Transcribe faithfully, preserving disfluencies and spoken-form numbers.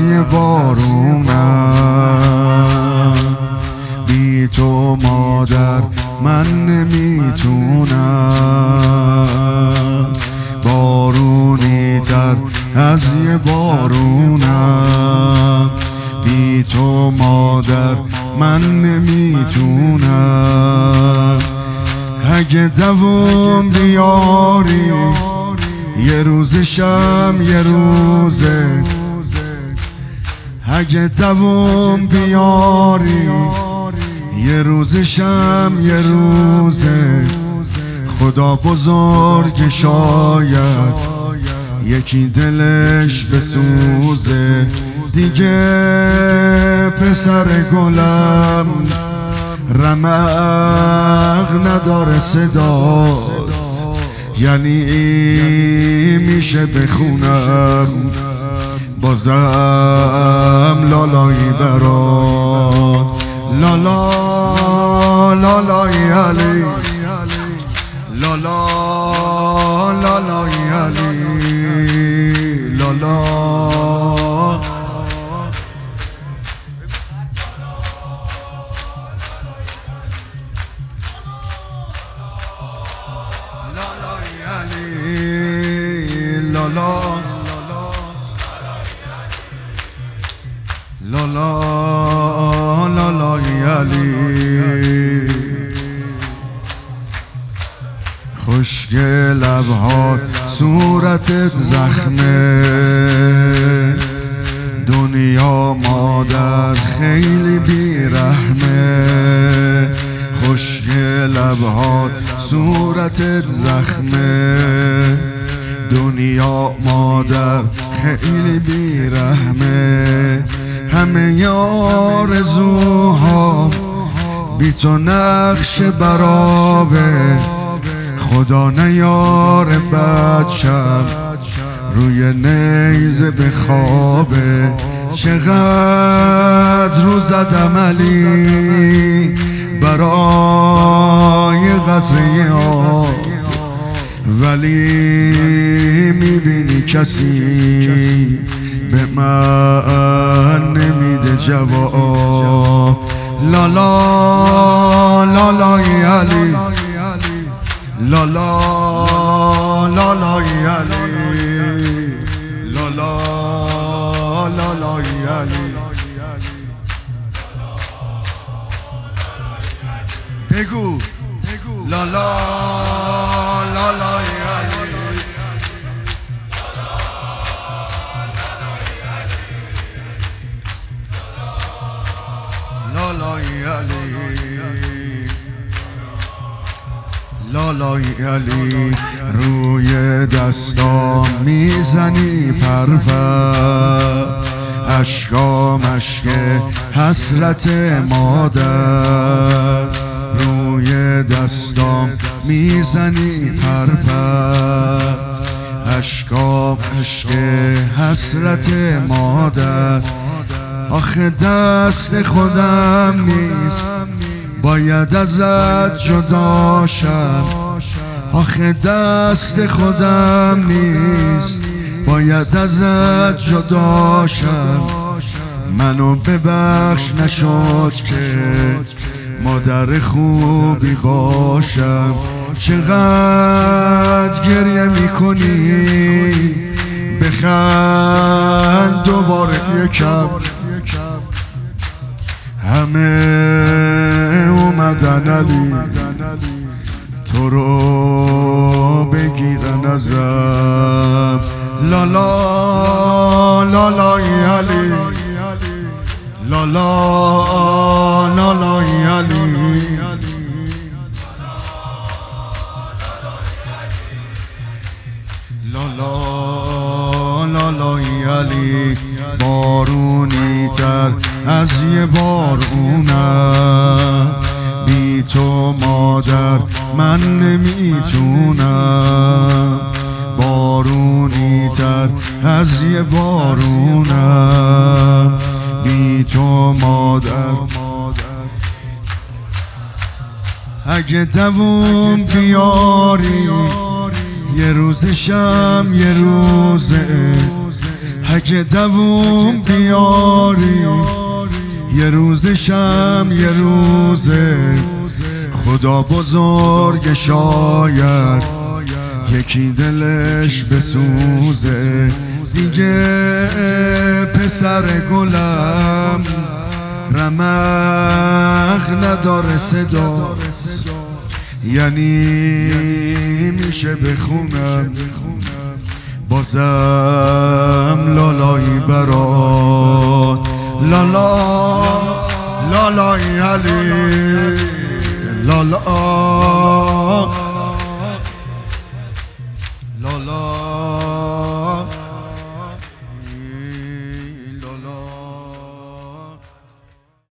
یه بارونم، بی تو مادر من نمیتونم. بارونی تر از یه بارونم، بی تو مادر من نمیتونم. اگه دووم بیاری یه روزشم یه روزه، اگه دووم بیاری یه روزشم یه روزه. خدا بزرگ شاید یکی دلش بسوزه دیگه. پسر گلم رمق نداره صدات، یعنی میشه بخونم بازم لالایی برات. لالا لالایی علی، لالا لالایی علی، لالا لالایی علی، لالا لالا لالایی علی. خشک لبهات صورتت زخمه، دنیا مادر خیلی بیرحمه. خشک لبهات صورتت زخمه، دنیا مادر خیلی بیرحمه. همه آرزوها بی تو نقش برابه، خدا نیار بچم روی نیزه بخوابه. چقدر رو زدم علی برای قطره آب، ولی میبینی کسی به من نمیده جواب. لالا لالایی علی، لالا لالایی علی، لالا لالایی علی. بگو لالا لالایی علی، لالایی علی، لالایی علی. روی دستام میزنی پرپر، اشکام اشک حسرت مادر. روی دستام میزنی پرپر، اشکام اشک حسرت مادر. آخه دست خودم نیست باید ازت جدا شم، آخه دست خودم نیست باید ازت جدا شم. منو ببخش نشد که مادر خوبی باشم. چقدر گریه میکنی بخند دوباره یکم، همه اومدن علی تو رو بگیرن ازم. لالا لالایی علی، لالا لالایی علی، لالا لالایی علی. بارونی تر از یه بارونم، بی تو مادر من نمیتونم. بارونی تر از یه بارونم، بی تو مادر. اگه دووم بیاری یه روزشم یه روزه، اگه اگه دووم بیاری یه روزشم یه روزه، خدا بزرگ شاید یکی دلش بسوزه. دیگه پسر گلم رمق نداره صدا، یعنی میشه بخونم بازم لالایی برات، لالا لالایی علی لالا